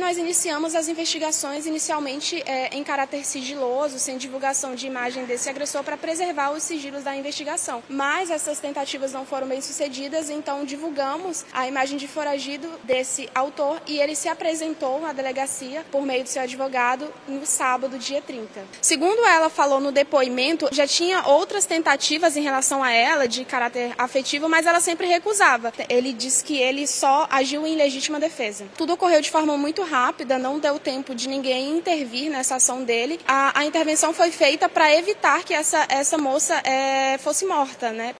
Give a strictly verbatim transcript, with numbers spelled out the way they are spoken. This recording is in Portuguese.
nós iniciamos as investigações inicialmente é, em caráter sigiloso, sem divulgação de imagem desse agressor, para preservar os sigilos da investigação. Mas essas tentativas não foram bem sucedidas, então divulgamos a imagem de foragido desse autor e ele se apresentou à delegacia por meio do seu advogado no sábado, dia trinta. Segundo ela falou no depoimento, já tinha outras tentativas em relação a ela de caráter afetivo, mas ela sempre recusava. Ele disse que ele só agiu em legítima defesa. Tudo ocorreu de forma muito rápida, não deu tempo de ninguém intervir nessa ação dele. A, a intervenção foi feita para evitar que essa, essa moça é, fosse morta, né?